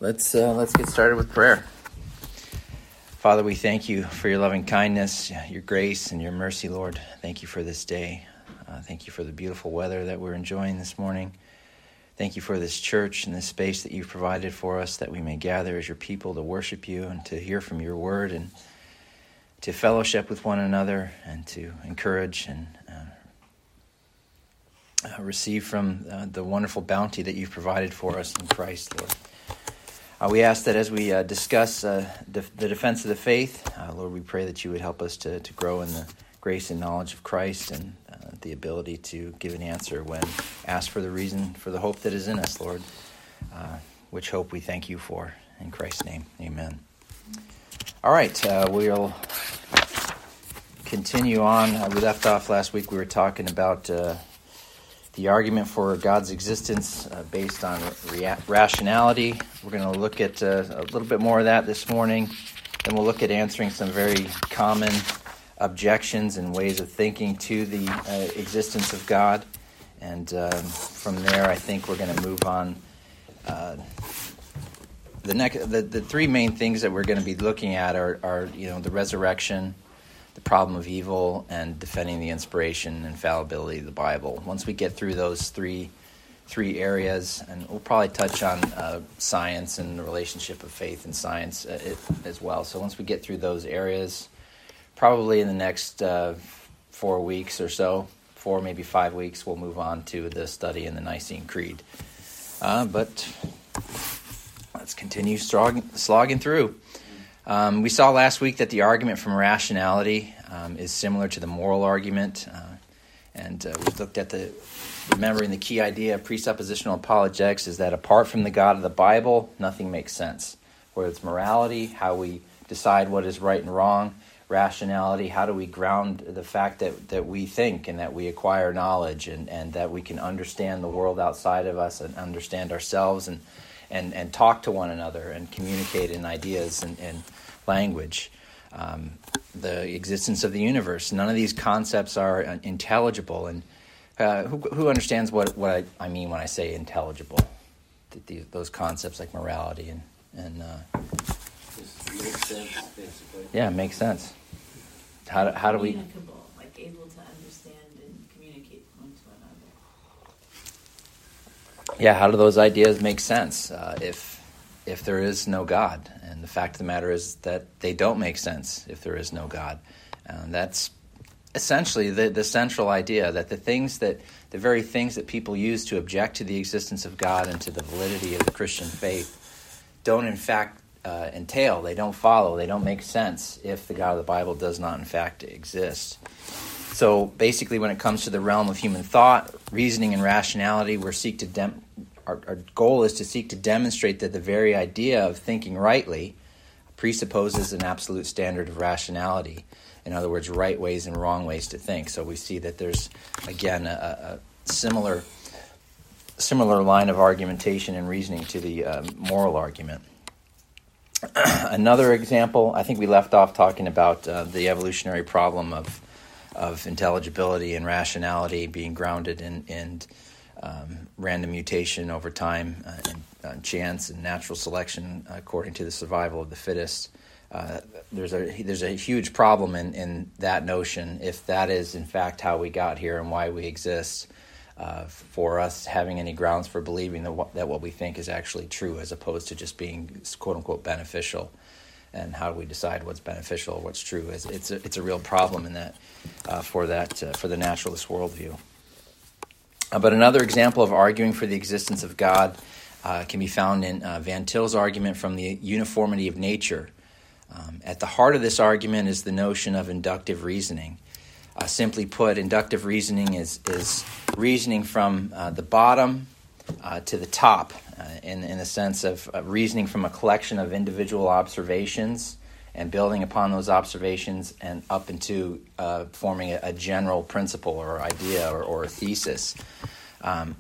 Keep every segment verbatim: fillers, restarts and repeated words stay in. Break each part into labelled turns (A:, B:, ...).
A: Let's uh, let's get started with prayer. Father, we thank you for your loving kindness, your grace, and your mercy, Lord. Thank you for this day. Uh, thank you for the beautiful weather that we're enjoying this morning. Thank you for this church and this space that you've provided for us, that we may gather as your people to worship you and to hear from your word and to fellowship with one another and to encourage and uh, uh, receive from uh, the wonderful bounty that you've provided for us in Christ, Lord. Uh, we ask that as we uh, discuss uh, def- the defense of the faith, uh, Lord, we pray that you would help us to, to grow in the grace and knowledge of Christ and uh, the ability to give an answer when asked for the reason for the hope that is in us, Lord, uh, which hope we thank you for. In Christ's name, amen. All right, uh, we'll continue on. Uh, we left off last week. We were talking about uh, the argument for God's existence uh, based on rea- rationality. We're going to look at uh, a little bit more of that this morning. Then we'll look at answering some very common objections and ways of thinking to the uh, existence of God. And um, from there, I think we're going to move on. Uh, the, next, the the three main things that we're going to be looking at are, are, you know, the resurrection, the problem of evil, and defending the inspiration and infallibility of the Bible. Once we get through those three three areas, and we'll probably touch on uh, science and the relationship of faith and science uh, it, as well. So once we get through those areas, probably in the next uh, four weeks or so, four, maybe five weeks, we'll move on to the study in the Nicene Creed. Uh, but let's continue slogging, slogging through. Um, we saw last week that the argument from rationality um, is similar to the moral argument. Uh, and uh, we looked at the, remembering the key idea of presuppositional apologetics is that apart from the God of the Bible, nothing makes sense. Whether it's morality, how we decide what is right and wrong, rationality, how do we ground the fact that, that we think and that we acquire knowledge and, and that we can understand the world outside of us and understand ourselves and and, and talk to one another and communicate in ideas and, and language. Um, the existence of the universe. None of these concepts are intelligible. And uh, who, who understands what, what I, I mean when I say intelligible? The, the, those concepts like morality and... and uh,
B: Makes sense, basically.
A: Yeah, it makes sense. How do, how do we...
C: Communicable, like able to understand and communicate one to another.
A: Yeah, how do those ideas make sense uh, if if there is no God? And the fact of the matter is that they don't make sense if there is no God. Uh, that's essentially the, the central idea, that the things that, the very things that people use to object to the existence of God and to the validity of the Christian faith don't in fact Uh, entail, they don't follow, they don't make sense if the God of the Bible does not in fact exist. So basically when it comes to the realm of human thought, reasoning, and rationality, we're seek to dem- our, our goal is to seek to demonstrate that the very idea of thinking rightly presupposes an absolute standard of rationality. In other words, right ways and wrong ways to think. So we see that there's, again, a, a similar similar line of argumentation and reasoning to the uh, moral argument. Another example, I think we left off talking about uh, the evolutionary problem of of intelligibility and rationality being grounded in, in um, random mutation over time, uh, and uh, chance and natural selection according to the survival of the fittest. Uh, there's a there's a huge problem in, in that notion if that is in fact how we got here and why we exist. Uh, for us having any grounds for believing that what, that what we think is actually true as opposed to just being quote-unquote beneficial. And how do we decide what's beneficial or what's true? It's, it's, a, it's a real problem in that uh, for that uh, for the naturalist worldview. Uh, but another example of arguing for the existence of God uh, can be found in uh, Van Til's argument from the uniformity of nature. Um, at the heart of this argument is the notion of inductive reasoning. Uh, simply put, inductive reasoning is, is reasoning from uh, the bottom uh, to the top, uh, in, in the sense of uh, reasoning from a collection of individual observations and building upon those observations and up into uh, forming a, a general principle or idea or, or a thesis. Um,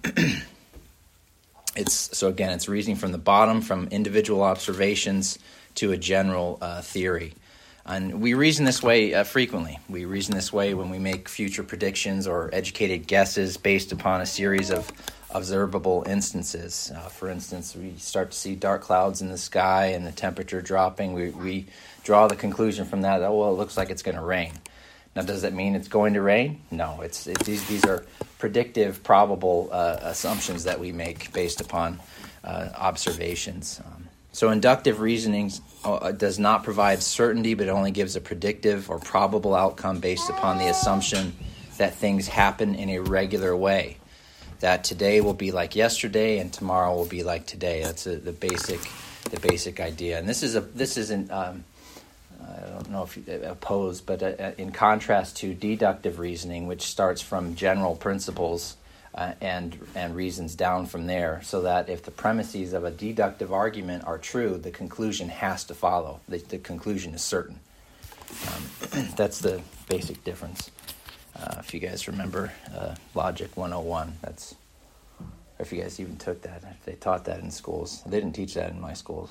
A: it's so again, it's reasoning from the bottom, from individual observations to a general uh, theory. And we reason this way uh, frequently. We reason this way when we make future predictions or educated guesses based upon a series of observable instances. Uh, for instance, we start to see dark clouds in the sky and the temperature dropping. We, we draw the conclusion from that, oh, well, it looks like it's going to rain. Now, does that mean it's going to rain? No, it's it, these these are predictive, probable uh, assumptions that we make based upon uh, observations. Um, so inductive reasoning uh, does not provide certainty, but it only gives a predictive or probable outcome based upon the assumption that things happen in a regular way, that today will be like yesterday and tomorrow will be like today. That's a, the basic the basic idea. And this is a this isn't. Um, I don't know if you oppose, but uh, in contrast to deductive reasoning, which starts from general principles uh, and and reasons down from there, so that if the premises of a deductive argument are true, the conclusion has to follow. The, the conclusion is certain. Um, that's the basic difference. Uh, if you guys remember uh, Logic one oh one, that's, or if you guys even took that, if they taught that in schools. They didn't teach that in my schools.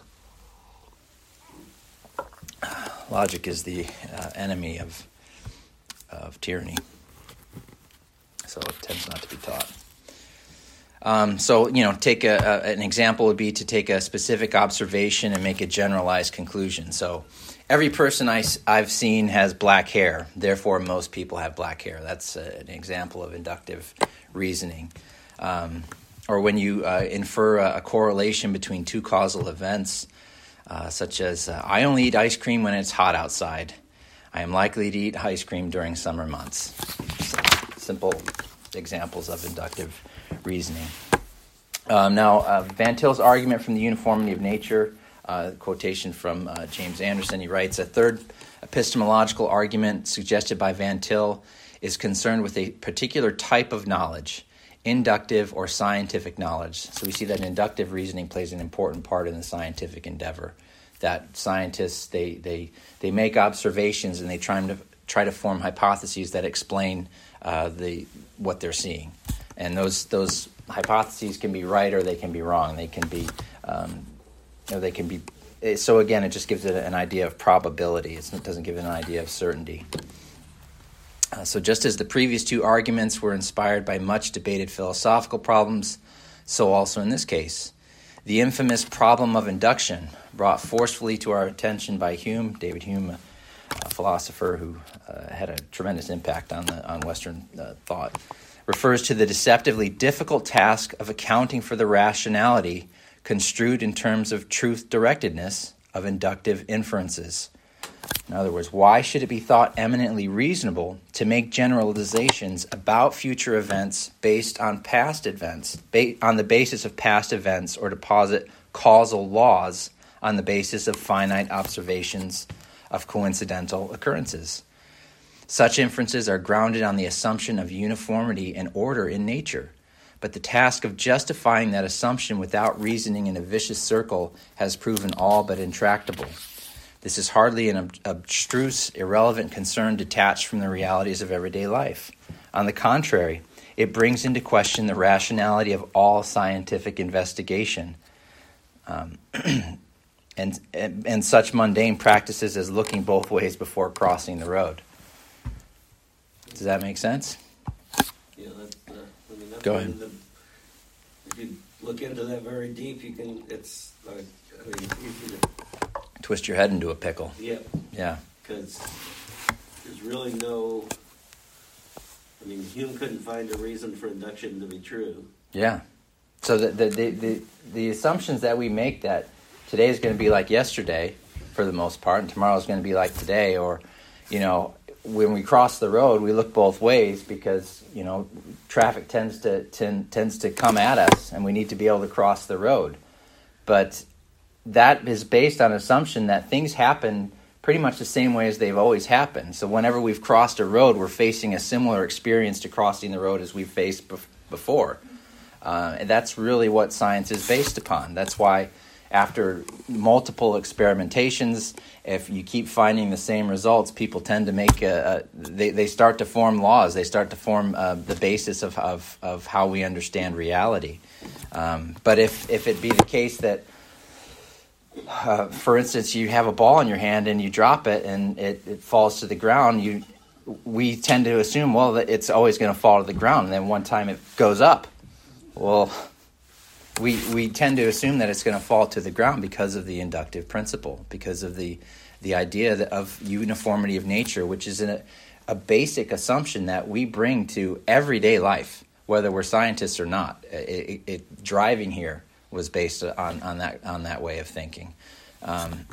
A: Logic is the uh, enemy of of tyranny, so it tends not to be taught. Um, so, you know, take a, a an example would be to take a specific observation and make a generalized conclusion. So, every person I, I've seen has black hair, therefore most people have black hair. That's a, an example of inductive reasoning. Um, or when you uh, infer a, a correlation between two causal events. Uh, such as, uh, I only eat ice cream when it's hot outside. I am likely to eat ice cream during summer months. So, simple examples of inductive reasoning. Um, now, uh, Van Til's argument from the uniformity of nature, uh, quotation from uh, James Anderson, he writes, a third epistemological argument suggested by Van Til is concerned with a particular type of knowledge, inductive or scientific knowledge. So we see that inductive reasoning plays an important part in the scientific endeavor. That scientists, they they they make observations and they try to try to form hypotheses that explain uh, the what they're seeing. And those those hypotheses can be right or they can be wrong. They can be um, you know, they can be. So again, it just gives it an idea of probability. It's, it doesn't give it an idea of certainty. Uh, so just as the previous two arguments were inspired by much debated philosophical problems, so also in this case. The infamous problem of induction, brought forcefully to our attention by Hume, David Hume, a, a philosopher who uh, had a tremendous impact on the on Western uh, thought, refers to the deceptively difficult task of accounting for the rationality construed in terms of truth-directedness of inductive inferences. In other words, why should it be thought eminently reasonable to make generalizations about future events based on past events, ba- on the basis of past events, or to posit causal laws on the basis of finite observations of coincidental occurrences? Such inferences are grounded on the assumption of uniformity and order in nature, but the task of justifying that assumption without reasoning in a vicious circle has proven all but intractable. This is hardly an ob- abstruse, irrelevant concern detached from the realities of everyday life. On the contrary, it brings into question the rationality of all scientific investigation, um, and, and and such mundane practices as looking both ways before crossing the road. Does that make sense?
B: Yeah, that's, uh, I mean, that's
A: Go
B: one
A: ahead.
B: of the- if you look into that very deep, you can, it's, uh, I mean, it's easy to,
A: Twist your head into a pickle.
B: yeah,
A: Yeah.
B: because there's really no, I mean, Hume couldn't find a reason for induction to be true.
A: Yeah. So the the, the, the the assumptions that we make that today is going to be like yesterday for the most part, and tomorrow is going to be like today, or, you know, when we cross the road, we look both ways because, you know, traffic tends to tend, tends to come at us, and we need to be able to cross the road. But that is based on assumption that things happen pretty much the same way as they've always happened. So whenever we've crossed a road, we're facing a similar experience to crossing the road as we've faced bef- before. Uh, and that's really what science is based upon. That's why after multiple experimentations, if you keep finding the same results, people tend to make a, a they, they start to form laws. They start to form uh, the basis of, of, of how we understand reality. Um, but if, if it be the case that Uh, for instance, you have a ball in your hand and you drop it and it, it falls to the ground, you we tend to assume, well, that it's always going to fall to the ground. And then one time it goes up. Well, we we tend to assume that it's going to fall to the ground because of the inductive principle, because of the the idea that of uniformity of nature, which is a, a basic assumption that we bring to everyday life, whether we're scientists or not. It, it, it driving here was based on, on that on that way of thinking. Um,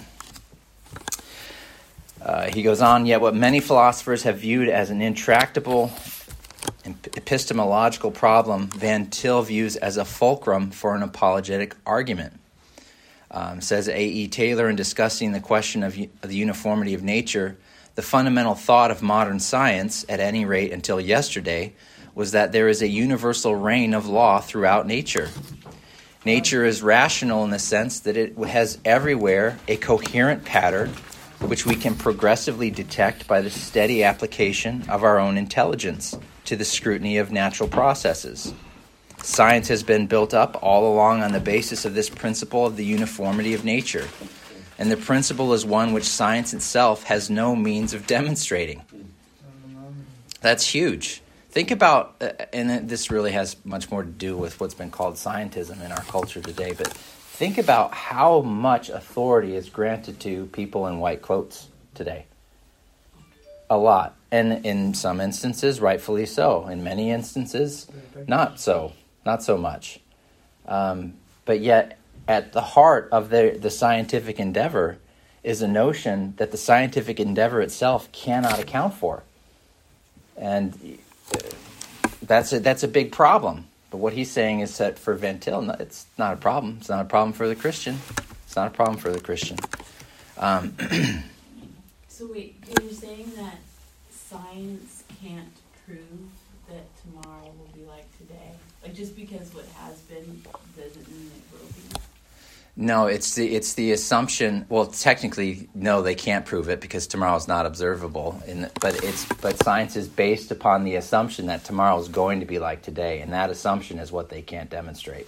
A: uh, he goes on, yet what many philosophers have viewed as an intractable epistemological problem, Van Til views as a fulcrum for an apologetic argument. Um, says A E. Taylor, in discussing the question of, of the uniformity of nature, the fundamental thought of modern science, at any rate until yesterday, was that there is a universal reign of law throughout nature. Nature is rational in the sense that it has everywhere a coherent pattern which we can progressively detect by the steady application of our own intelligence to the scrutiny of natural processes. Science has been built up all along on the basis of this principle of the uniformity of nature, and the principle is one which science itself has no means of demonstrating. That's huge. Think about, uh, and this really has much more to do with what's been called scientism in our culture today, but think about how much authority is granted to people in white coats today. A lot. And in some instances, rightfully so. In many instances, not so. Not so much. Um, but yet, at the heart of the, the scientific endeavor is a notion that the scientific endeavor itself cannot account for. And that's a, that's a big problem. But what he's saying is that for Van Til, it's not a problem. It's not a problem for the Christian. It's not a problem for the Christian. Um,
C: So wait, you're saying that science can't prove that tomorrow will be like today? Like just because what has been doesn't mean it will be?
A: No, it's the it's the assumption. Well, technically, no, they can't prove it because tomorrow is not observable. In the, but it's but science is based upon the assumption that tomorrow is going to be like today, and that assumption is what they can't demonstrate.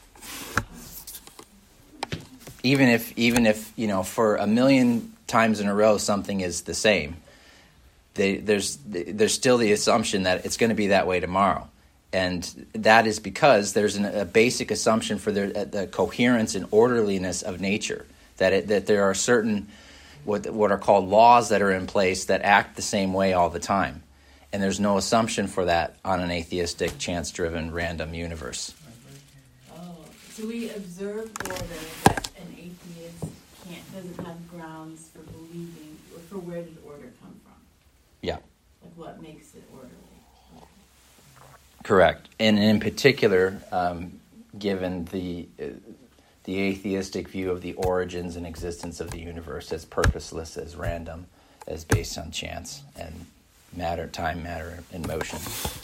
A: Even if even if you know for a million times in a row something is the same, they, there's there's still the assumption that it's going to be that way tomorrow. And that is because there's an, a basic assumption for the, the coherence and orderliness of nature, that it, that there are certain what what are called laws that are in place that act the same way all the time, and there's no assumption for that on an atheistic, chance-driven, random universe.
C: Oh, so we observe order that an atheist can't doesn't have grounds for believing, or for where did order come from?
A: Yeah.
C: Like what makes it orderly?
A: Correct, and in particular, um, given the uh, the atheistic view of the origins and existence of the universe as purposeless, as random, as based on chance and matter, time, matter, and motion.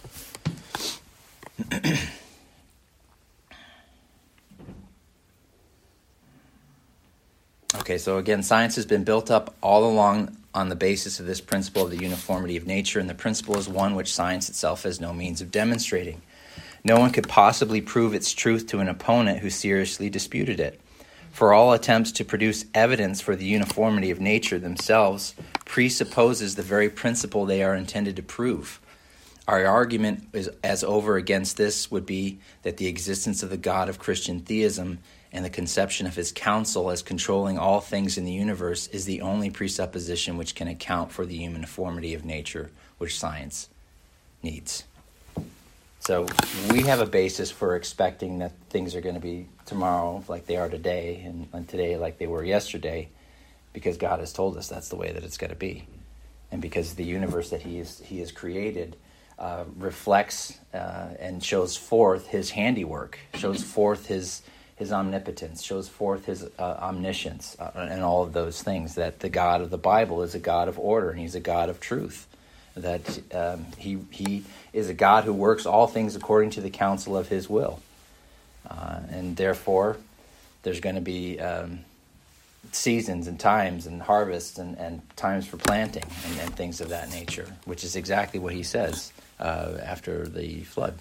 A: Okay, so again, science has been built up all along on the basis of this principle of the uniformity of nature, and the principle is one which science itself has no means of demonstrating. No one could possibly prove its truth to an opponent who seriously disputed it. For all attempts to produce evidence for the uniformity of nature themselves presupposes the very principle they are intended to prove. Our argument is, as over against this would be that the existence of the God of Christian theism and the conception of his counsel as controlling all things in the universe is the only presupposition which can account for the uniformity of nature which science needs. So we have a basis for expecting that things are going to be tomorrow like they are today, and, and today like they were yesterday, because God has told us that's the way that it's going to be. And because the universe that he, is, he has created uh, reflects uh, and shows forth his handiwork, shows forth his his omnipotence, shows forth his uh, omniscience, uh, and all of those things, that the God of the Bible is a God of order, and he's a God of truth, that um, he he is a God who works all things according to the counsel of his will. Uh, and therefore, there's going to be um, seasons and times and harvests and, and times for planting and, and things of that nature, which is exactly what he says uh, after the flood.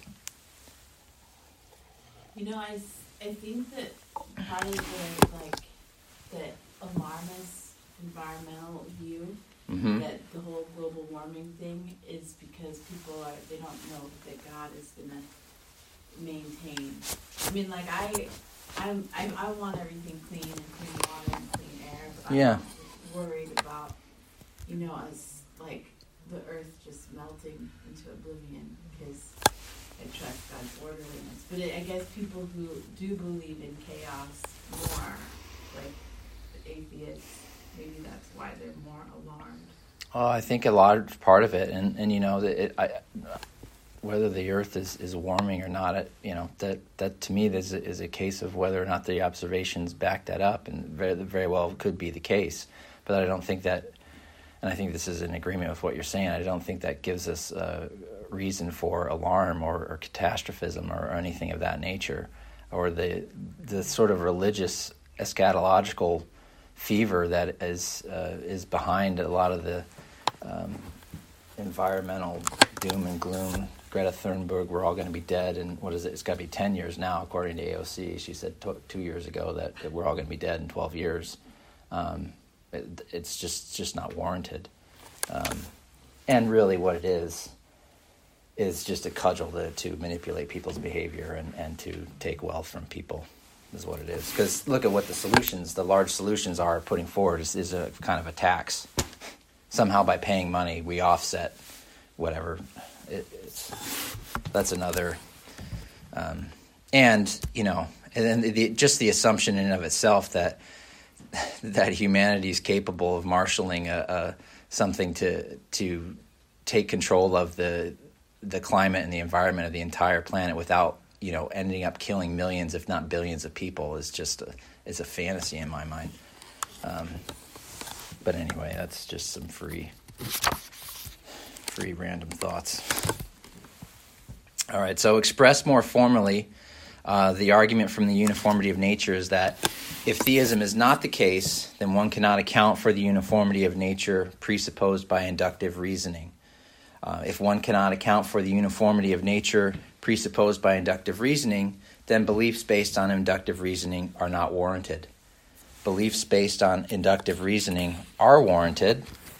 C: You know, I, I think that part of the, like, the alarmist environmental view,
A: Mm-hmm.
C: that the whole global warming thing is because people are, they don't know that God is gonna, maintain. I mean, like I, I'm, I, I want everything clean and clean water and clean air, but I'm
A: Yeah.
C: worried about, you know, us like the earth just melting into oblivion because I trust God's orderliness. But it, I guess people who do believe in chaos more, like the atheists, maybe that's why they're more alarmed.
A: Oh, I think a large part of it, and, and you know, it, I, whether the Earth is, is warming or not, it, you know, that, that to me is a, is a case of whether or not the observations back that up, and very, very well could be the case. But I don't think that, and I think this is in agreement with what you're saying, I don't think that gives us a reason for alarm or, or catastrophism or, or anything of that nature, or the the sort of religious eschatological fever that is uh, is behind a lot of the um, environmental doom and gloom. Greta Thunberg, we're all going to be dead, and what is it? It's got to be ten years now, according to A O C. She said t- two years ago that, that we're all going to be dead in twelve years. Um, it, it's just just not warranted. Um, and really what it is is just a cudgel to, to manipulate people's behavior and, and to take wealth from people is what it is. Because look at what the solutions, the large solutions are putting forward is, is a kind of a tax. Somehow by paying money, we offset whatever. It, it's, that's another. Um, and, you know, and then the, just the assumption in and of itself that that humanity is capable of marshaling a, a something to to take control of the the climate and the environment of the entire planet without, you know, ending up killing millions, if not billions, of people is just a, is a fantasy in my mind. Um, but anyway, that's just some free, free random thoughts. All right, so expressed more formally, uh, the argument from the uniformity of nature is that if theism is not the case, then one cannot account for the uniformity of nature presupposed by inductive reasoning. Uh, if one cannot account for the uniformity of nature presupposed by inductive reasoning, then beliefs based on inductive reasoning are not warranted. Beliefs based on inductive reasoning are warranted.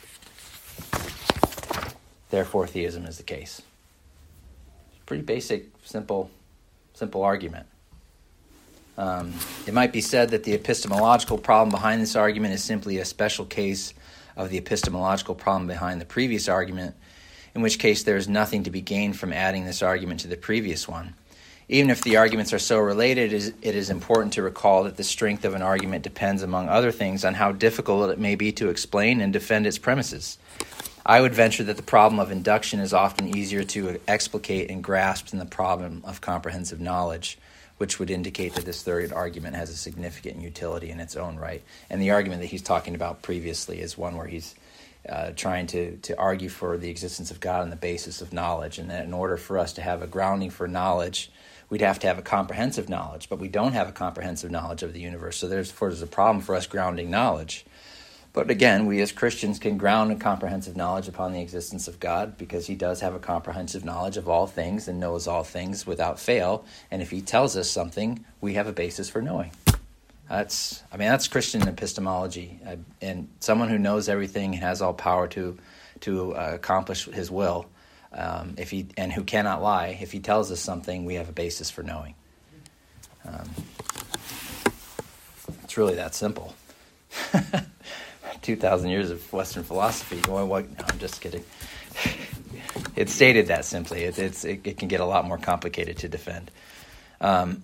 A: Therefore, theism is the case. Pretty basic, simple, simple argument. Um, it might be said that the epistemological problem behind this argument is simply a special case of the epistemological problem behind the previous argument, in which case there is nothing to be gained from adding this argument to the previous one. Even if the arguments are so related, it is, it is important to recall that the strength of an argument depends, among other things, on how difficult it may be to explain and defend its premises. I would venture that the problem of induction is often easier to explicate and grasp than the problem of comprehensive knowledge, which would indicate that this third argument has a significant utility in its own right. And the argument that he's talking about previously is one where he's uh, trying to, to argue for the existence of God on the basis of knowledge, and that in order for us to have a grounding for knowledge, we'd have to have a comprehensive knowledge, but we don't have a comprehensive knowledge of the universe, so there's, there's a problem for us grounding knowledge. But again, we as Christians can ground a comprehensive knowledge upon the existence of God, because he does have a comprehensive knowledge of all things and knows all things without fail. And if he tells us something, we have a basis for knowing. That's, I mean, that's Christian epistemology. I, and someone who knows everything and has all power to to uh, accomplish his will, um, if he and who cannot lie, if he tells us something, we have a basis for knowing. Um, it's really that simple. two thousand years of Western philosophy. Well, what, no, I'm just kidding. It's stated that simply. It, it's, it, it can get a lot more complicated to defend. Um,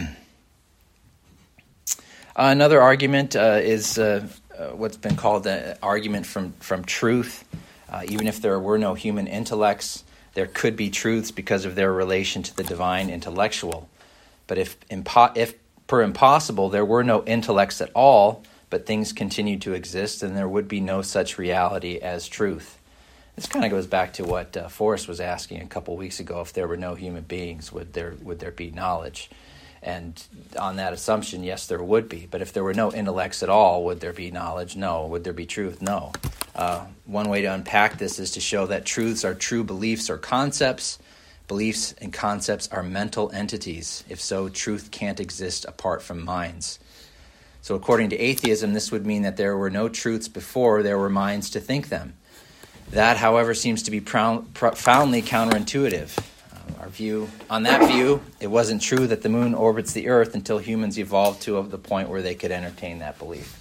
A: another argument uh, is uh, uh, what's been called the argument from, from truth. Uh, even if there were no human intellects, there could be truths because of their relation to the divine intellectual. But if, impo- if per impossible there were no intellects at all, but things continue to exist, and there would be no such reality as truth. This kind of goes back to what uh, Forrest was asking a couple weeks ago. If there were no human beings, would there would there be knowledge? And on that assumption, yes, there would be. But if there were no intellects at all, would there be knowledge? No. Would there be truth? No. Uh, one way to unpack this is to show that truths are true beliefs or concepts. Beliefs and concepts are mental entities. If so, truth can't exist apart from minds. So according to atheism, this would mean that there were no truths before there were minds to think them. That, however, seems to be profoundly counterintuitive. Uh, our view, on that view, it wasn't true that the moon orbits the Earth until humans evolved to the point where they could entertain that belief.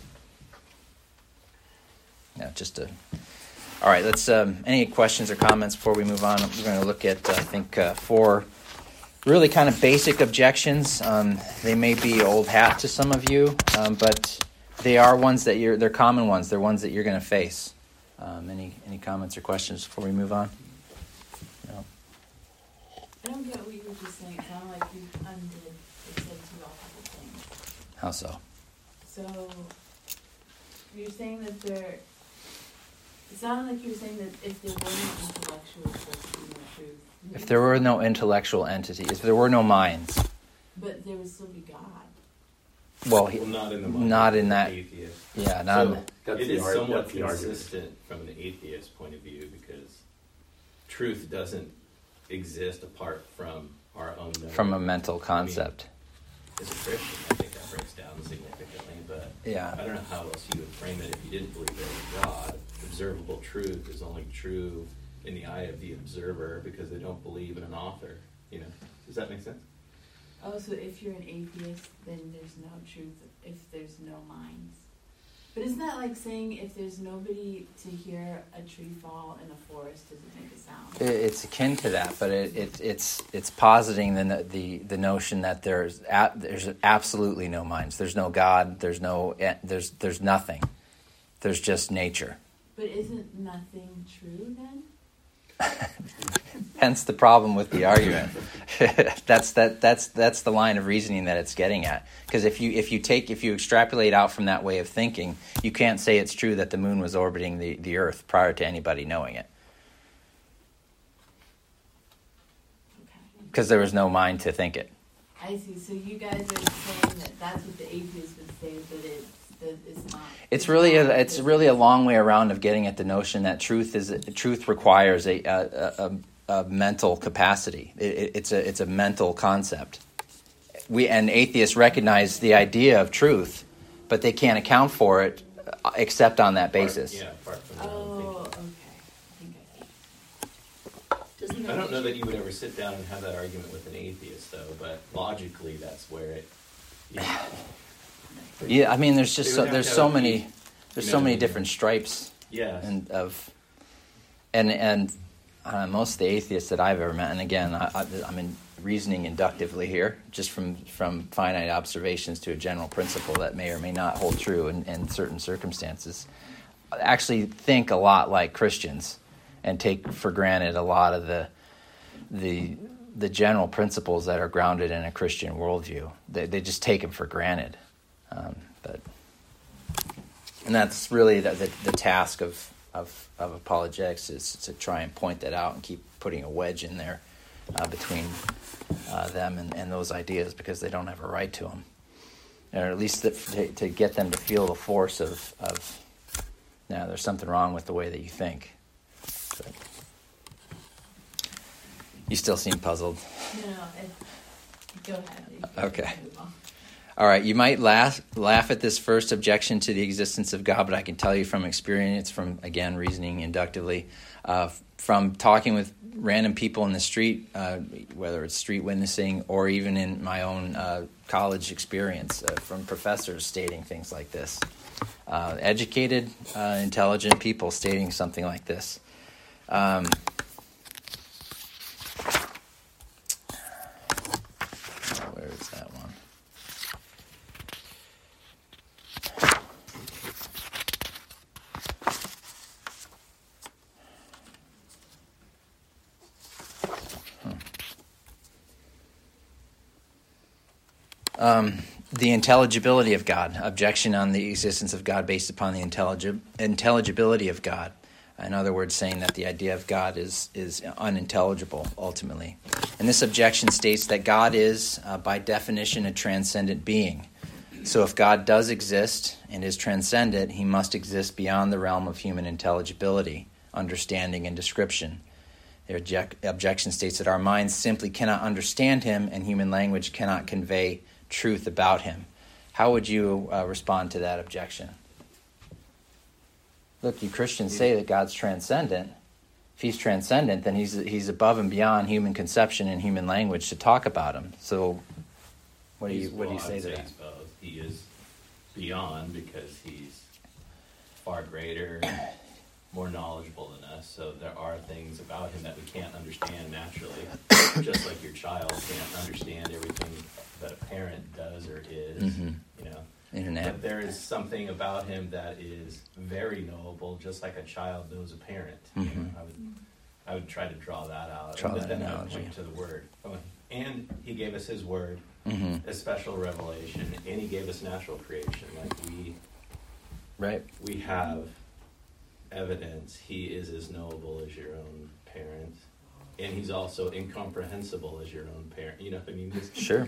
A: Yeah, just a... All right, let's... Um, any questions or comments before we move on? We're going to look at, uh, I think, uh, four really kind of basic objections. Um, they may be old hat to some of you, um, but they are ones that you're... They're common ones. They're ones that you're going to face. Um, any any comments or questions before we move on? No.
C: I don't get what you were just saying. It sounded like you undid or said two opposite things.
A: How so?
C: So you're saying that there. It sounded like you were saying that if there were no intellectuals, there would be no truth.
A: If there were no intellectual entities, if there were no minds,
C: but there would still be God.
A: well, he,
D: Well, not in the mind
A: not
D: of
A: in
D: the
A: that.
D: atheist.
A: Yeah, not.
D: So
A: in the,
E: That's
D: it
E: the
D: is
E: ar-
D: somewhat
E: that's the argument.
D: consistent from an atheist point of view because truth doesn't exist apart from our own knowing.
A: from a mental concept.
D: As a Christian, I think that breaks down significantly, but
A: Yeah.
D: I don't know how else you would frame it if you didn't believe there was God. Observable truth is only true in the eye of the observer because they don't believe in an author. You know, does that make sense?
C: Oh, so if you're an atheist, then there's no truth if there's no minds. But isn't that like saying if there's nobody to hear a tree fall in a forest, does it make a sound?
A: It, it's akin to that, but it, it it's it's positing the the the notion that there's a, there's absolutely no minds. There's no God. There's no there's there's nothing. There's just nature.
C: But isn't nothing true then?
A: Hence the problem with the argument. that's that that's that's the line of reasoning that it's getting at. Because if you if you take if you extrapolate out from that way of thinking, you can't say it's true that the moon was orbiting the, the Earth prior to anybody knowing it.
C: Okay.
A: Because there was no mind to think it.
C: I see. So you guys are saying that that's what the atheist would say, but it's that it's not.
A: It's really a, it's really a long way around of getting at the notion that truth is truth requires a a, a, a mental capacity. It, it, it's a it's a mental concept. We and atheists recognize the idea of truth, but they can't account for it except on that basis.
D: Yeah, apart from their own
C: Oh, okay.
D: thinking.
C: I think I see.
D: I don't know that you would ever sit down and have that argument with an atheist, though. But logically, that's where it. You know,
A: Yeah, I mean, there's just
D: They
A: so,
D: would have
A: there's
D: to
A: so
D: have
A: many
D: the-
A: there's
D: you
A: so
D: know,
A: many
D: the-
A: different stripes
D: yes.
A: and of and and uh, most of the atheists that I've ever met, and again, I, I, I'm in reasoning inductively here, just from from finite observations to a general principle that may or may not hold true in, in certain circumstances, actually think a lot like Christians and take for granted a lot of the the the general principles that are grounded in a Christian worldview. They they just take them for granted. Um, but and that's really the, the, the task of, of of apologetics is to try and point that out and keep putting a wedge in there uh, between uh, them and, and those ideas because they don't have a right to them, or at least that, to, to get them to feel the force of of now there's something wrong with the way that you think. But you still seem puzzled.
C: No, no. It, go ahead. You can
A: Okay.
C: move on.
A: All right, you might laugh laugh at this first objection to the existence of God, but I can tell you from experience, from, again, reasoning inductively, uh, from talking with random people in the street, uh, whether it's street witnessing or even in my own uh, college experience, uh, from professors stating things like this. Uh, educated, uh, intelligent people stating something like this. Um, where is that one? Um, the intelligibility of God, objection on the existence of God based upon the intellig- intelligibility of God. In other words, saying that the idea of God is, is unintelligible, ultimately. And this objection states that God is, uh, by definition, a transcendent being. So if God does exist and is transcendent, he must exist beyond the realm of human intelligibility, understanding, and description. The object- objection states that our minds simply cannot understand him and human language cannot convey truth about him. How would you uh, respond to that objection? Look, you Christians say that God's transcendent, If he's transcendent, then he's he's above and beyond human conception and human language to talk about him. So, what do you
D: He's-
A: what do you
D: well,
A: say
D: I'd
A: to that?
D: He's both. He is beyond because he's far greater, more knowledgeable than us. So there are things about him that we can't understand naturally, just like your child can't understand everything that a parent does or is.
A: Mm-hmm.
D: You know,
A: Internet.
D: but there is something about him that is very knowable, just like a child knows a parent. You know,
A: Mhm.
D: I would, I would try to draw that out.
A: Draw
D: and
A: that
D: then I would
A: analogy.
D: point to the word. Oh, and he gave us his word,
A: Mm-hmm.
D: a special revelation, and he gave us natural creation. Like we,
A: Right.
D: we have evidence. He is as knowable as your own parent, and he's also incomprehensible as your own parent. You know what I mean? Just,
A: Sure.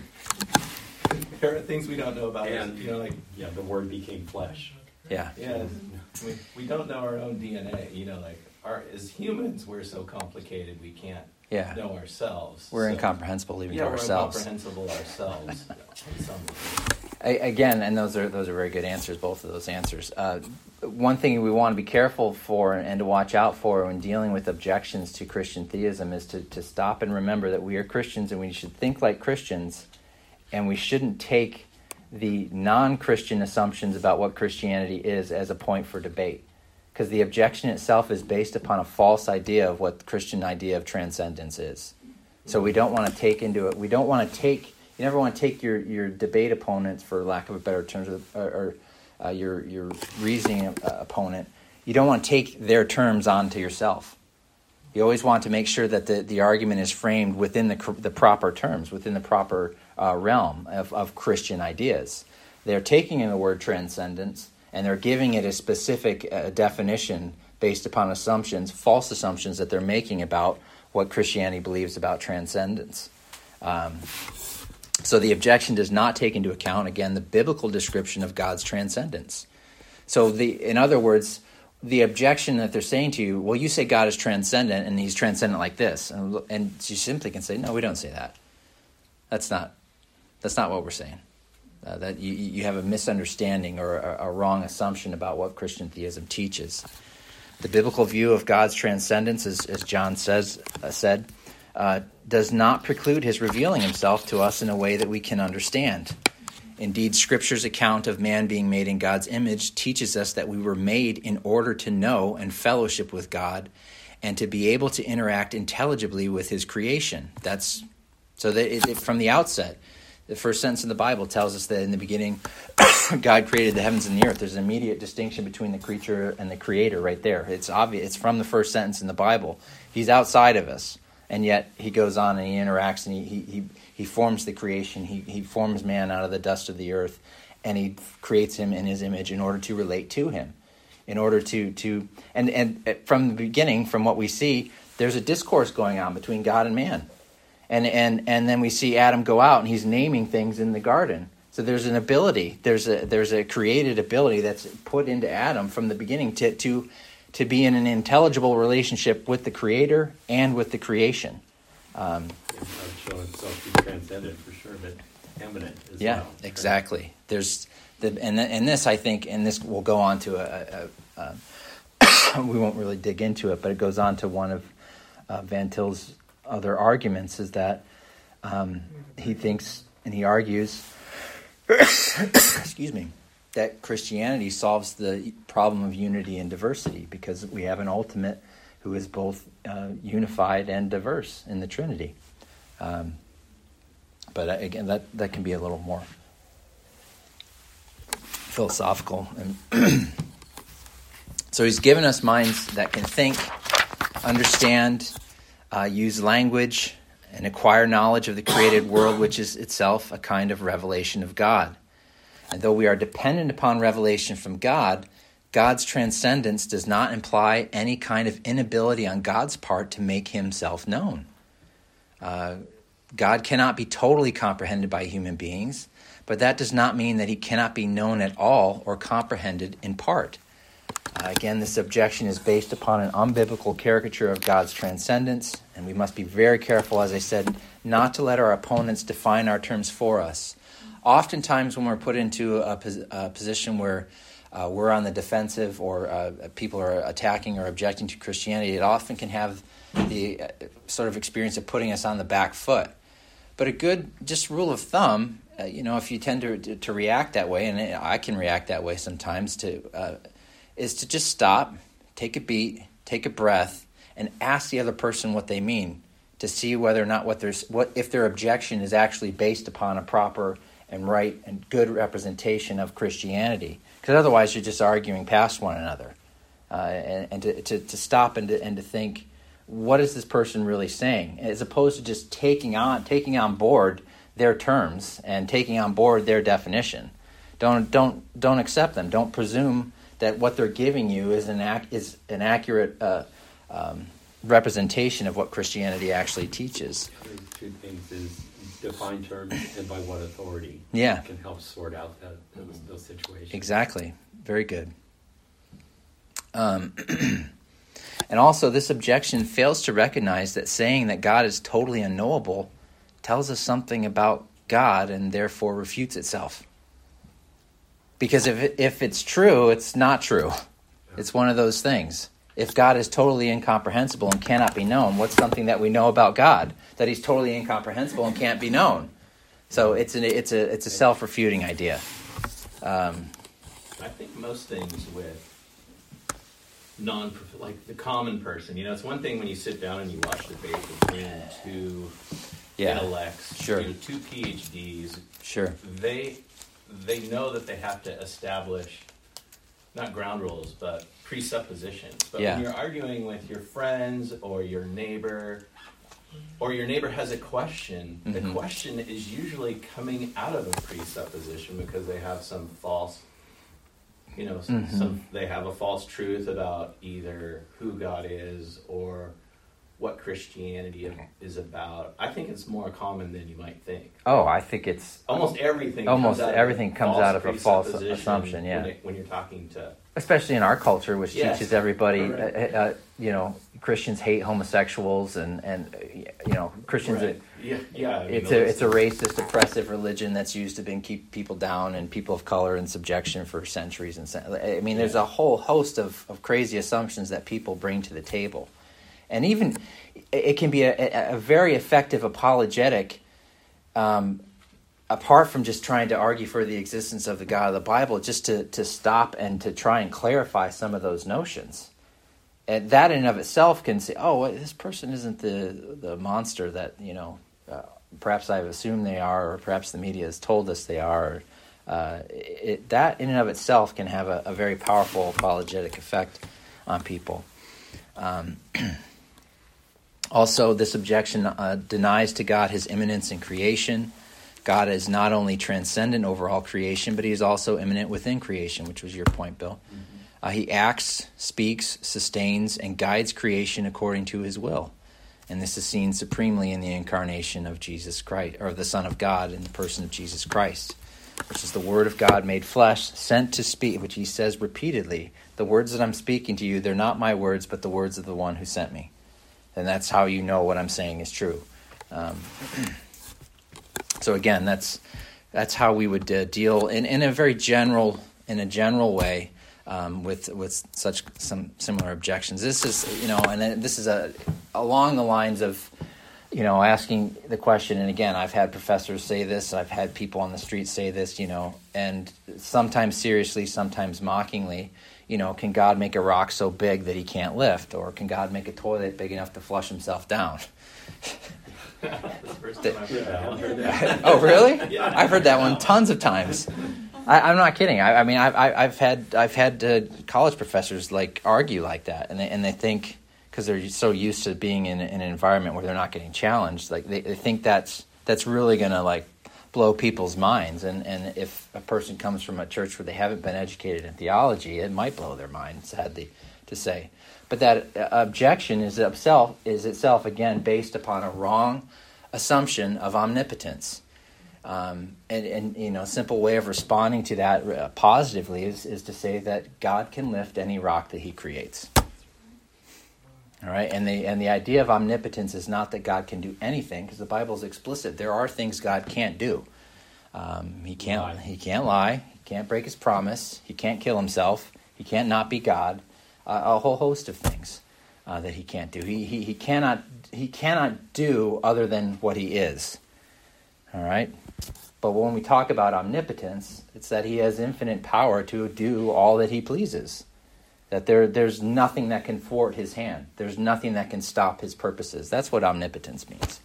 D: there are things we don't know about us.
B: And-
D: You know, like
E: Yeah, the Word became flesh.
A: Yeah.
D: yeah, we, we don't know our own D N A. You know, like our as humans, we're so complicated we can't
A: Yeah.
D: know ourselves.
A: We're
D: So-
A: incomprehensible even
D: Yeah,
A: to
D: we're
A: ourselves.
D: incomprehensible ourselves. in some ways.
A: A- Again, and those are those are very good answers. Both of those answers. Uh, one thing we want to be careful for and to watch out for when dealing with objections to Christian theism is to, to stop and remember that we are Christians and we should think like Christians, and we shouldn't take the non-Christian assumptions about what Christianity is as a point for debate, because the objection itself is based upon a false idea of what the Christian idea of transcendence is. So we don't want to take into it. We don't want to take. You never want to take your, your debate opponents, for lack of a better term, or, or uh, your your reasoning uh, opponent. You don't want to take their terms onto yourself. You always want to make sure that the, the argument is framed within the the proper terms, within the proper uh, realm of, of Christian ideas. They're taking in the word transcendence and they're giving it a specific uh, definition based upon assumptions, false assumptions that they're making about what Christianity believes about transcendence. Um, so the objection does not take into account, again, the biblical description of God's transcendence. So the, in other words, the objection that they're saying to you, well, you say God is transcendent and he's transcendent like this. And, and you simply can say, no, we don't say that. That's not, that's not what we're saying. Uh, that you, you have a misunderstanding or a, a wrong assumption about what Christian theism teaches. The biblical view of God's transcendence, as, as John says uh, said, uh, does not preclude his revealing himself to us in a way that we can understand. Indeed, Scripture's account of man being made in God's image teaches us that we were made in order to know and fellowship with God and to be able to interact intelligibly with his creation. That's so that it, it, from the outset, the first sentence in the Bible tells us that in the beginning, God created the heavens and the earth. There's an immediate distinction between the creature and the creator right there. It's obvious. It's from the first sentence in the Bible. He's outside of us, and yet he goes on and he interacts and he he he, he forms the creation. He he forms man out of the dust of the earth, and he creates him in his image in order to relate to him, in order to to and and from the beginning, from what we see, there's a discourse going on between God and man. And and and then we see Adam go out and he's naming things in the garden. So there's an ability, there's a there's a created ability that's put into Adam from the beginning to to to be in an intelligible relationship with the Creator and with the creation. Um,
E: It's not showing itself to be transcendent for sure, but eminent as
A: yeah,
E: well.
A: exactly. There's the and th- and this I think, and this will go on to a, a, a we won't really dig into it, but it goes on to one of uh, Van Til's other arguments is that um, he thinks and he argues, excuse me, that Christianity solves the problem of unity and diversity because we have an ultimate who is both uh, unified and diverse in the Trinity. Um, but uh, again, that, that can be a little more philosophical. And so he's given us minds that can think, understand, Uh, use language, and acquire knowledge of the created world, which is itself a kind of revelation of God. And though we are dependent upon revelation from God, God's transcendence does not imply any kind of inability on God's part to make himself known. Uh, God cannot be totally comprehended by human beings, but that does not mean that he cannot be known at all or comprehended in part. Uh, again, this objection is based upon an unbiblical caricature of God's transcendence, and we must be very careful, as I said, not to let our opponents define our terms for us. Oftentimes when we're put into a, pos- a position where uh, we're on the defensive or uh, people are attacking or objecting to Christianity, it often can have the uh, sort of experience of putting us on the back foot. But a good just rule of thumb, uh, you know, if you tend to to react that way, and I can react that way sometimes, to uh, is to just stop, take a beat, take a breath, and ask the other person what they mean, to see whether or not what there's what if their objection is actually based upon a proper and right and good representation of Christianity. Because otherwise, you're just arguing past one another, uh, and, and to, to to stop and to and to think, what is this person really saying, as opposed to just taking on taking on board their terms and taking on board their definition. Don't don't don't accept them. Don't presume that what they're giving you is an ac- is an accurate uh, um, representation of what Christianity actually teaches.
E: I think two things is define terms and by what authority.
A: Yeah.
E: Can help sort out that, those, those situations.
A: Exactly. Very good. Um, and also, this objection fails to recognize that saying that God is totally unknowable tells us something about God and therefore refutes itself. Because if it, if it's true, it's not true. It's one of those things. If God is totally incomprehensible and cannot be known, what's something that we know about God? That he's totally incomprehensible and can't be known. So it's an, it's a it's a self-refuting idea. Um,
D: I think most things with non like the common person, you know, it's one thing when you sit down and you watch debate between two
A: yeah,
D: intellects,
A: sure.
D: you know, two P H Ds.
A: Sure.
D: They they know that they have to establish not ground rules, but presuppositions. But
A: Yeah.
D: when you're arguing with your friends or your neighbor, or your neighbor has a question,
A: Mhm.
D: the question is usually coming out of a presupposition because they have some false, you know, some,
A: Mhm.
D: some they have a false truth about either who God is or what Christianity is about. I think it's more common than you might think.
A: Oh, I think it's
D: Almost everything.
A: Almost
D: comes out
A: everything
D: of a
A: comes
D: false
A: out of a false
D: presupposition
A: assumption, yeah.
D: When, it, when you're talking to,
A: especially in our culture, which
D: Yes.
A: teaches everybody, uh,
D: Correct.
A: uh, you know, Christians hate homosexuals, and and uh, you know, Christians.
D: Right. yeah, yeah. I mean,
A: It's a it's a racist, oppressive religion that's used to been keep people down and people of color in subjection for centuries and cent- I mean, there's a whole host of, of crazy assumptions that people bring to the table, and even it can be a, a very effective apologetic. Um, apart from just trying to argue for the existence of the God of the Bible, just to, to stop and to try and clarify some of those notions. And that in and of itself can say, oh, well, this person isn't the the monster that, you know, uh, perhaps I've assumed they are, or perhaps the media has told us they are. Uh, it, that in and of itself can have a, a very powerful apologetic effect on people. Um, also, this objection uh, denies to God his immanence in creation. God is not only transcendent over all creation, but he is also immanent within creation, which was your point, Bill. Mm-hmm. Uh, he acts, speaks, sustains, and guides creation according to his will. And this is seen supremely in the incarnation of Jesus Christ, or the Son of God in the person of Jesus Christ, which is the Word of God made flesh, sent to speak, which he says repeatedly, the words that I'm speaking to you, they're not my words, but the words of the one who sent me. And that's how you know what I'm saying is true. Um, so again, that's that's how we would uh, deal in, in a very general in a general way um, with with such some similar objections. This is you know, and then this is a along the lines of you know asking the question. And again, I've had professors say this, I've had people on the street say this, you know, and sometimes seriously, sometimes mockingly. You know, can God make a rock so big that he can't lift? Or can God make a toilet big enough to flush himself down?
D: That's the first time I've heard that one.
A: Oh, really?
D: Yeah.
A: I've heard that one tons of times. I, I'm not kidding. I, I mean, I've, I've had I've had uh, college professors like argue like that, and they and they think because they're so used to being in, in an environment where they're not getting challenged, like they, they think that's that's really gonna like blow people's minds. And, and if a person comes from a church where they haven't been educated in theology, it might blow their mind, sadly to say. But that objection is itself, is itself again, based upon a wrong assumption of omnipotence. Um, and, and, you know, a simple way of responding to that uh, positively is, is to say that God can lift any rock that he creates. All right, and the and the idea of omnipotence is not that God can do anything, because the Bible is explicit. There are things God can't do. Um, he can't
E: Lie.
A: he can't lie. He can't break his promise. He can't kill himself. He can't not be God. Uh, a whole host of things uh, that he can't do. He, he he cannot he cannot do other than what he is. All right? But when we talk about omnipotence, it's that he has infinite power to do all that he pleases. That there there's nothing that can thwart his hand. There's nothing that can stop his purposes. That's what omnipotence means.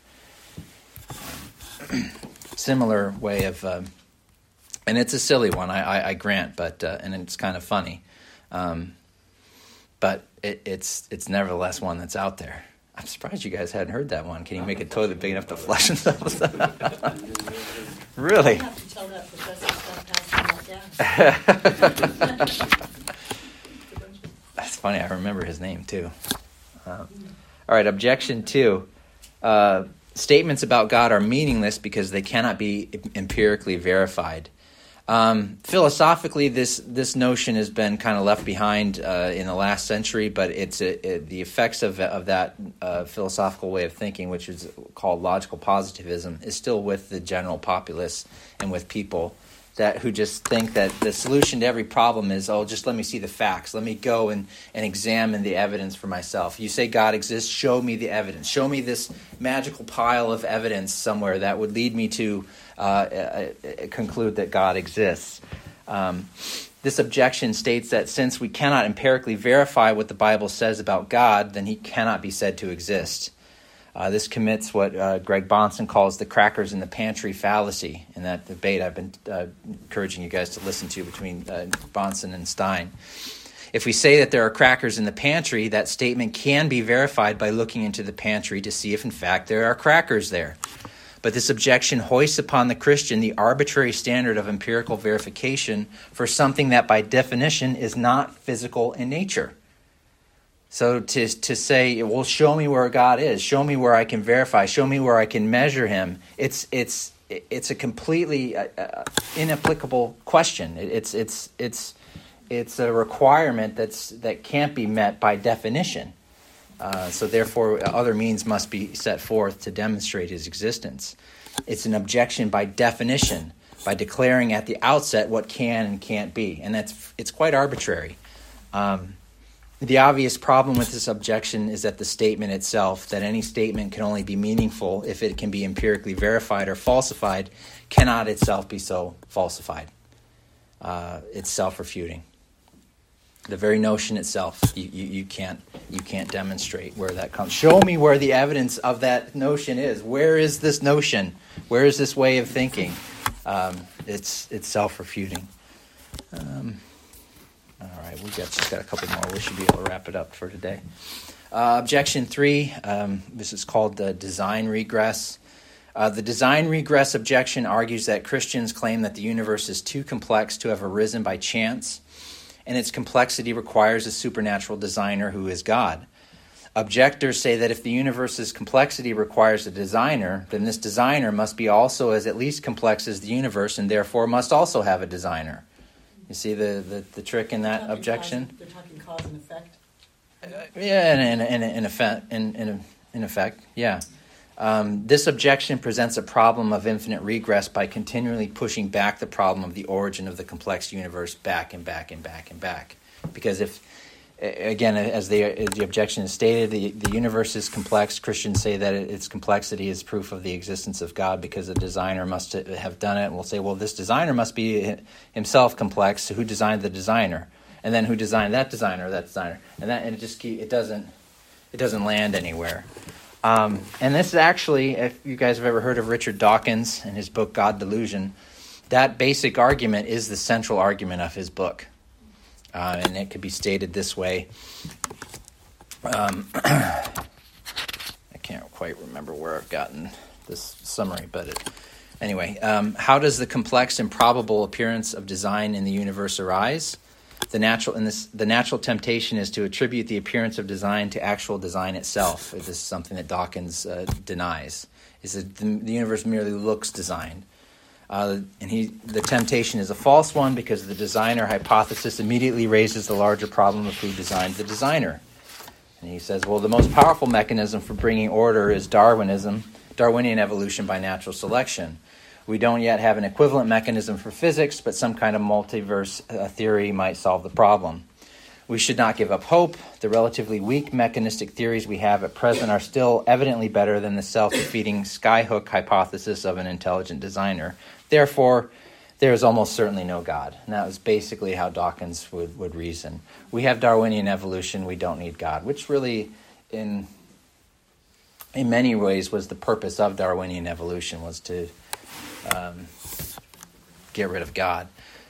A: Similar way of, uh, and it's a silly one, I, I, I grant, but uh, and it's kind of funny. Um, but it, it's it's nevertheless one that's out there. I'm surprised you guys hadn't heard that one. Can you make a toilet big enough to flush themselves? Really?
F: I have to tell that professor stop passing that down.
A: That's funny. I remember his name too. Um, all right. Objection two. Uh, statements about God are meaningless because they cannot be empirically verified. Um, philosophically, this this notion has been kind of left behind uh, in the last century, but it's a, it, the effects of of that uh, philosophical way of thinking, which is called logical positivism, is still with the general populace and with people that who just think that the solution to every problem is, oh, just let me see the facts. Let me go and, and examine the evidence for myself. You say God exists, show me the evidence. Show me this magical pile of evidence somewhere that would lead me to uh, uh, conclude that God exists. Um, this objection states that since we cannot empirically verify what the Bible says about God, then he cannot be said to exist. Uh, this commits what uh, Greg Bahnsen calls the crackers in the pantry fallacy. In that debate I've been uh, encouraging you guys to listen to between uh, Bahnsen and Stein. If we say that there are crackers in the pantry, that statement can be verified by looking into the pantry to see if in fact there are crackers there. But this objection hoists upon the Christian the arbitrary standard of empirical verification for something that by definition is not physical in nature. So to to say, well, show me where God is, show me where I can verify, show me where I can measure him, it's it's it's a completely uh, uh, inapplicable question. It's it's it's it's a requirement that's that can't be met by definition. Uh, so therefore, other means must be set forth to demonstrate his existence. It's an objection by definition, by declaring at the outset what can and can't be, and that's it's quite arbitrary. Um, The obvious problem with this objection is that the statement itself, that any statement can only be meaningful if it can be empirically verified or falsified, cannot itself be so falsified. Uh, it's self-refuting. The very notion itself, you, you, you can't you can't demonstrate where that comes. Show me where the evidence of that notion is. Where is this notion? Where is this way of thinking? Um, it's it's self-refuting. Um, All right, we've got, just got a couple more. We should be able to wrap it up for today. Uh, objection three, um, this is called the design regress. Uh, the design regress objection argues that Christians claim that the universe is too complex to have arisen by chance, and its complexity requires a supernatural designer who is God. Objectors say that if the universe's complexity requires a designer, then this designer must be also as at least complex as the universe, and therefore must also have a designer. You see the, the, the trick in that
F: They're talking
A: objection?
F: Cause, they're talking cause and effect.
A: Uh, yeah, in, in, in, in effect, in, in, in effect, yeah. Um, this objection presents a problem of infinite regress by continually pushing back the problem of the origin of the complex universe back and back and back and back. Because if, again, as the, the objection is stated, the, the universe is complex. Christians say that its complexity is proof of the existence of God because a designer must have done it. And we'll say, well, this designer must be himself complex. So who designed the designer? And then who designed that designer, that designer? And that and it just keep, it doesn't it doesn't land anywhere. Um, and this is actually, if you guys have ever heard of Richard Dawkins and his book God Delusion, that basic argument is the central argument of his book. Uh, and it could be stated this way. Um, I can't quite remember where I've gotten this summary, but it, anyway. Um, how does the complex, improbable appearance of design in the universe arise? The natural in this, the natural temptation is to attribute the appearance of design to actual design itself. This is something that Dawkins uh, denies. Is that the, the universe merely looks designed. Uh, and he, the temptation is a false one because the designer hypothesis immediately raises the larger problem of who designed the designer. And he says, well, the most powerful mechanism for bringing order is Darwinism, Darwinian evolution by natural selection. We don't yet have an equivalent mechanism for physics, but some kind of multiverse uh, theory might solve the problem. We should not give up hope. The relatively weak mechanistic theories we have at present are still evidently better than the self-defeating skyhook hypothesis of an intelligent designer. Therefore, there is almost certainly no God. And that was basically how Dawkins would, would reason. We have Darwinian evolution, we don't need God, which really, in in many ways, was the purpose of Darwinian evolution, was to um, get rid of God.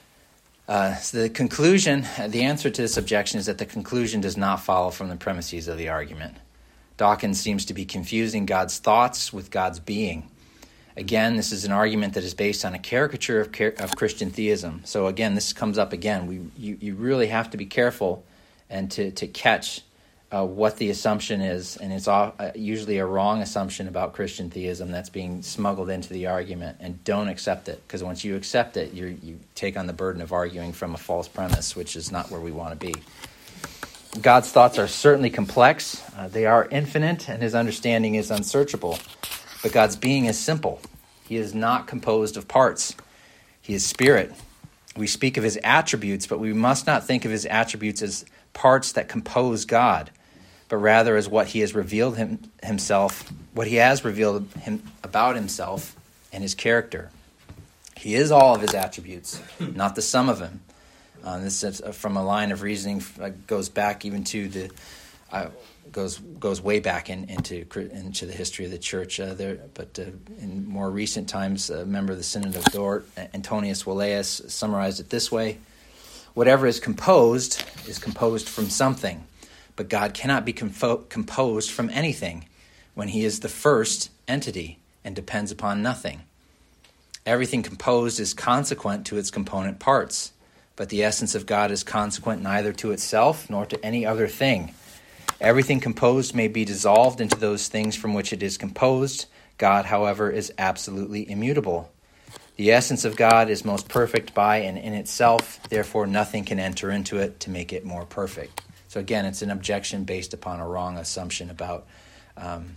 A: Uh, so the conclusion, the answer to this objection is that the conclusion does not follow from the premises of the argument. Dawkins seems to be confusing God's thoughts with God's being. Again, this is an argument that is based on a caricature of, of Christian theism. So again, this comes up again. We you, you really have to be careful and to, to catch uh, what the assumption is, and it's all, uh, usually a wrong assumption about Christian theism that's being smuggled into the argument, and don't accept it, because once you accept it, you you take on the burden of arguing from a false premise, which is not where we want to be. God's thoughts are certainly complex. Uh, they are infinite, and his understanding is unsearchable. But God's being is simple. He is not composed of parts. He is spirit. We speak of his attributes, but we must not think of his attributes as parts that compose God, but rather as what he has revealed him, himself, what he has revealed him, about himself and his character. He is all of his attributes, not the sum of them. Uh, this is from a line of reasoning uh, goes back even to the uh, goes goes way back in, into into the history of the church. Uh, there, but uh, in more recent times, a member of the Synod of Dort, Antonius Walaeus, summarized it this way: "Whatever is composed is composed from something, but God cannot be compo- composed from anything, when he is the first entity and depends upon nothing. Everything composed is consequent to its component parts, but the essence of God is consequent neither to itself nor to any other thing. Everything composed may be dissolved into those things from which it is composed. God, however, is absolutely immutable. The essence of God is most perfect by and in itself, therefore nothing can enter into it to make it more perfect." So again, it's an objection based upon a wrong assumption about um,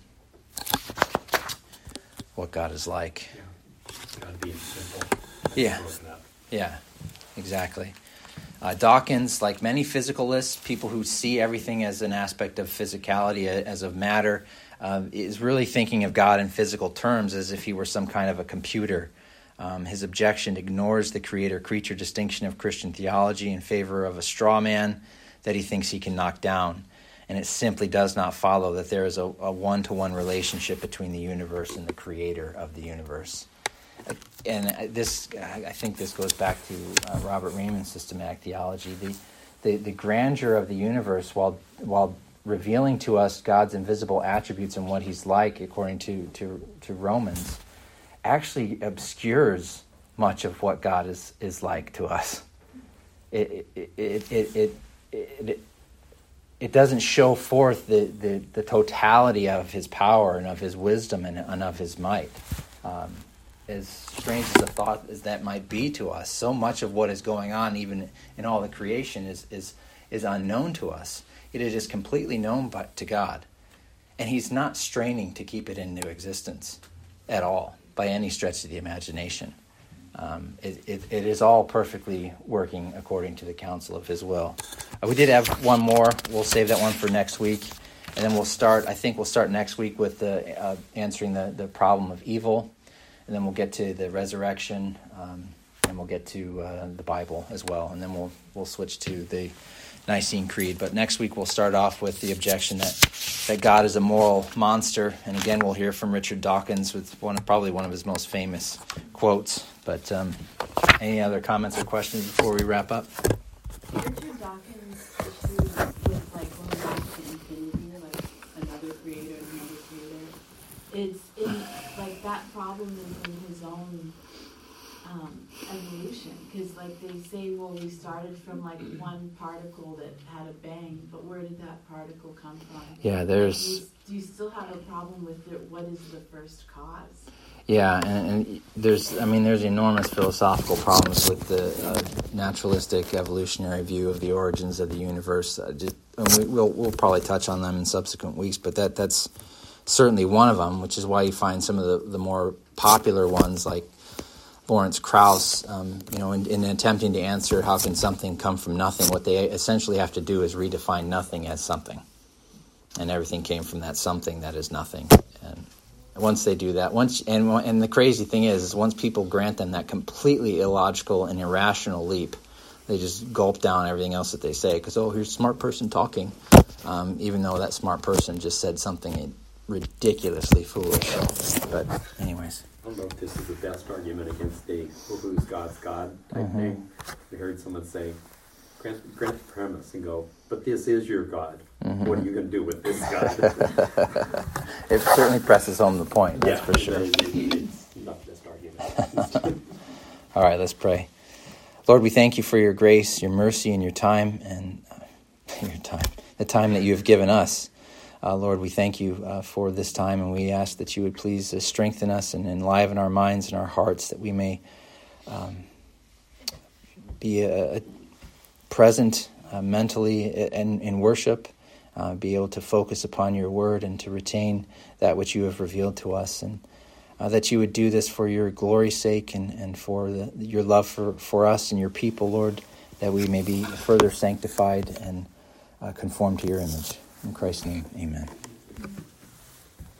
A: what God is like.
E: Yeah. God being simple.
A: Yeah. Yeah, exactly. Uh, Dawkins, like many physicalists, people who see everything as an aspect of physicality, as of matter, uh, is really thinking of God in physical terms as if he were some kind of a computer. Um, his objection ignores the creator-creature distinction of Christian theology in favor of a straw man that he thinks he can knock down. And it simply does not follow that there is a, a one-to-one relationship between the universe and the creator of the universe. And this, I think this goes back to uh, Robert Raymond's systematic theology. The, the the grandeur of the universe, while while revealing to us God's invisible attributes and what he's like, according to, to, to Romans, actually obscures much of what God is, is like to us. It it it it it, it, it, it doesn't show forth the, the, the totality of his power and of his wisdom and, and of his might. Um, As strange as a thought as that might be to us, so much of what is going on, even in all the creation, is is is unknown to us. It is completely known by, to God, and he's not straining to keep it into existence at all by any stretch of the imagination. Um, it, it, it is all perfectly working according to the counsel of his will. Uh, we did have one more. We'll save that one for next week, and then we'll start. I think we'll start next week with the uh, answering the the problem of evil. And then we'll get to the resurrection, um, and we'll get to uh, the Bible as well. And then we'll we'll switch to the Nicene Creed. But next week we'll start off with the objection that, that God is a moral monster. And again, we'll hear from Richard Dawkins with one probably one of his most famous quotes. But um, any other comments or questions before we wrap up?
C: Richard Dawkins' issue with like going back to infinity, like another creator, another creator, is in like that problem is in his own um, evolution. Because like they say, well, we started from like one particle that had a bang, but where did that particle come from?
A: Yeah, there's.
C: Do you, do you still have a problem with it? What is the first cause?
A: Yeah, and, and there's, I mean, there's enormous philosophical problems with the uh, naturalistic evolutionary view of the origins of the universe. Uh, just, and we, we'll we'll probably touch on them in subsequent weeks, but that that's certainly one of them, which is why you find some of the, the more popular ones, like Lawrence Krauss, um, you know, in, in attempting to answer how can something come from nothing, what they essentially have to do is redefine nothing as something. And everything came from that something that is nothing. And once they do that, once and and the crazy thing is, is once people grant them that completely illogical and irrational leap, they just gulp down everything else that they say because, oh, here's a smart person talking, um, even though that smart person just said something ridiculously foolish. But anyways.
E: I don't know if this is the best argument against the well, who's God's God type mm-hmm. thing. We heard someone say, grant, grant the premise and go, but this is your God. Mm-hmm. What are you going to do with this God?
A: It certainly presses home the point, that's
E: yeah,
A: for sure.
E: It's not the best argument.
A: All right, let's pray. Lord, we thank you for your grace, your mercy, and your time, and uh, your time, the time that you have given us. Uh, Lord, we thank you uh, for this time, and we ask that you would please uh, strengthen us and enliven our minds and our hearts, that we may um, be a, a present uh, mentally in, in worship, uh, be able to focus upon your word and to retain that which you have revealed to us, and uh, that you would do this for your glory's sake and, and for the, your love for, for us and your people, Lord, that we may be further sanctified and uh, conformed to your image. In Christ's name, amen.